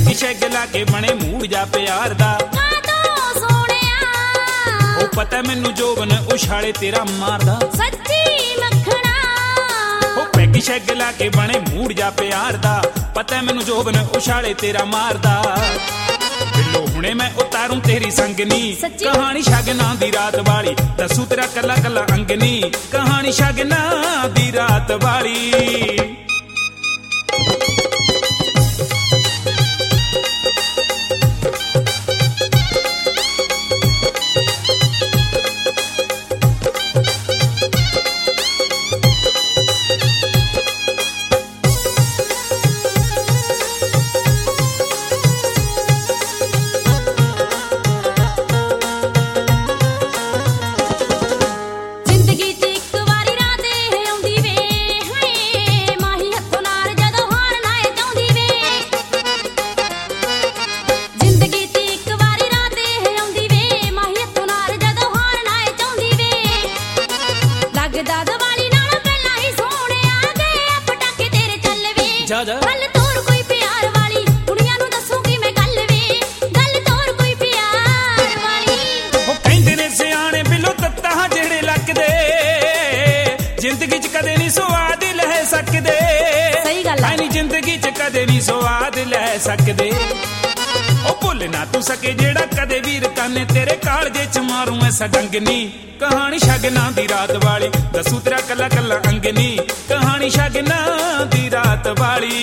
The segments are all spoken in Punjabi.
ਪੈਗ ਸ਼ੈਗ ਲਾ ਕੇ ਬਣੇ ਮੂਡ ਜਾ ਪਿਆਰ ਦਾ ਕਾਦੋਂ ਸੋਹਣਿਆ ਉਹ ਪਤਾ ਮੈਨੂੰ ਜੋਬਨ ਉਛਾਲੇ ਤੇਰਾ ਮਾਰਦਾ ਸੱਚੀ ਮੱਖਣਾ ਉਹ ਪੈਗ ਸ਼ੈਗ ਲਾ ਕੇ ਬਣੇ ਮੂਡ ਜਾ ਪਿਆਰ ਦਾ ਪਤਾ ਮੈਨੂੰ ਜੋਬਨ ਉਛਾਲੇ ਤੇਰਾ ਮਾਰਦਾ ਬਿੱਲੋ ਹੁਣੇ ਮੈਂ ਉਤਾਰੂ ਤੇਰੀ ਸੰਗਨੀ ਕਹਾਣੀ ਸ਼ਗਨਾਂ ਦੀ ਰਾਤ ਵਾਲੀ ਦੱਸੂ ਤੇਰਾ ਕੱਲਾ ਕੱਲਾ ਅੰਗਨੀ ਕਹਾਣੀ ਸ਼ਗਨਾਂ ਦੀ ਰਾਤ ਵਾਲੀ ਗੱਲ ਤੋਰ ਕੋਈ ਪਿਆਰ ਵਾਲੀ ਕੁੜੀਆਂ ਨੂੰ ਦੱਸੂਗੀ ਮੈਂ ਗੱਲ ਵੇ ਗੱਲ ਤੋਰ ਕੋਈ ਪਿਆਰ ਵਾਲੀ ਉਹ ਕਹਿੰਦੇ ਨੇ ਸਿਆਣੇ ਬਿੱਲੋ ਤੱਤਾ ਜਿਹੜੇ ਲੱਗਦੇ ਜ਼ਿੰਦਗੀ 'ਚ ਕਦੇ ਨਹੀਂ ਸਵਾਦ ਲੈ ਸਕਦੇ ਸਹੀ ਗੱਲ ਹੈ ਨਹੀਂ ਜ਼ਿੰਦਗੀ 'ਚ ਕਦੇ ਨਹੀਂ ਸਵਾਦ ਲੈ ਸਕਦੇ ਉਹ ਭੁੱਲ ਨਾ ਤੂੰ ਸਕੇ ਜਿਹੜਾ ਕਦੇ ਵੀਰ ਕਾਨੇ ਤੇਰੇ ਕਾਲਜੇ 'ਚ ਮਾਰੂ ਐਸਾ ਡੰਗਨੀ ਕਹਾਣੀ ਸ਼ਗਨਾਂ ਦੀ ਰਾਤ ਵਾਲੀ ਦੱਸੂ ਤੇਰਾ ਕੱਲਾ ਕੱਲਾ ਅੰਗਨੀ ਕਹਾਣੀ ਸ਼ਗਨਾਂ ਦੀ ਰਾਤ ਵਾਲੀ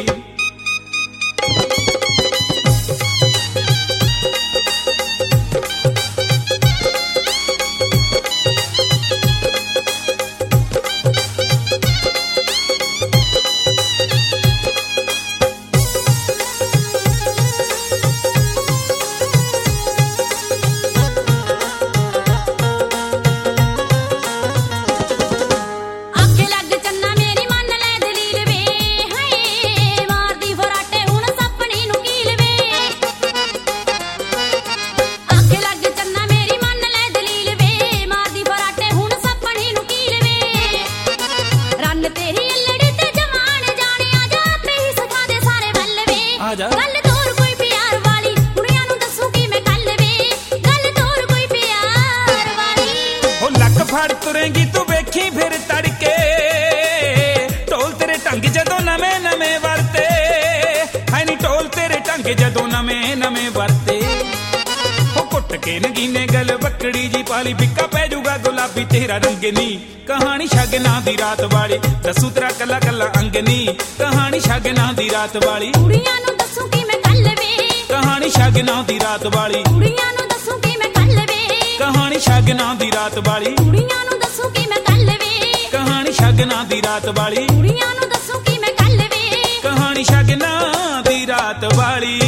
ਗੱਲ ਤੋਰ ਕੋਈ ਪਿਆਰ ਵਾਲੀ ਕੁੜੀਆਂ ਨੂੰ ਦੱਸੂਗੀ ਮੈਂ ਗੱਲ ਵੇ ਗੱਲ ਤੋਰ ਕੋਈ ਪਿਆਰ ਵਾਲੀ ਉਹ ਲੱਕ ਫੜ ਤੁਰੇਂਗੀ ਤੂੰ ਵੇਖੀ ਫਿਰ ਤੜਕੇ ਢੋਲ ਤੇਰੇ ਢੰਗ ਜਦੋਂ ਨਵੇਂ ਨਵੇਂ ਵਰਤੇ ਹੈ ਨੀ ਢੋਲ ਤੇਰੇ ਢੰਗ ਜਦੋਂ ਨਵੇਂ ਨਵੇਂ ਵਰਤੇ ਉਹ ਕੁੱਟ ਕੇ ਨਗੀਨੇ ਗਲ ਬੱਕੜੀ ਜੀ ਪਾਲੀ ਫਿੱਕਾ ਪੈ ਜੂਗਾ ਗੁਲਾਬੀ ਤੇਰਾ ਰੰਗਨੀ ਕਹਾਣੀ ਸ਼ਗਨਾਂ ਦੀ ਰਾਤ ਵਾਲੀ ਦੱਸੂ ਤੇਰਾ ਕੱਲਾ ਕੱਲਾ ਅੰਗਨੀ ਕਹਾਣੀ ਸ਼ਗਨਾਂ ਦੀ ਰਾਤ ਵਾਲੀ ਕੁੜੀਆਂ ਨੂੰ ਦੱਸੂਗੀ ਮੈਂ ਗੱਲ ਵੇ ਕਹਾਣੀ ਸ਼ਗਨਾਂ ਦੀ ਰਾਤ ਵਾਲੀ ਕੁੜੀਆਂ ਨੂੰ ਦੱਸੂਗੀ ਮੈਂ ਗੱਲ ਵੇ ਕਹਾਣੀ ਸ਼ਗਨਾਂ ਦੀ ਰਾਤ ਵਾਲੀ ਕੁੜੀਆਂ ਨੂੰ ਦੱਸੂਗੀ ਮੈਂ ਗੱਲ ਵੇ ਕਹਾਣੀ ਸ਼ਗਨਾਂ ਦੀ ਰਾਤ ਵਾਲੀ ਕੁੜੀਆਂ ਨੂੰ ਦੱਸੂਗੀ ਮੈਂ ਗੱਲ ਵੇ ਕਹਾਣੀ ਸ਼ਗਨਾਂ ਦੀ ਰਾਤ ਵਾਲੀ।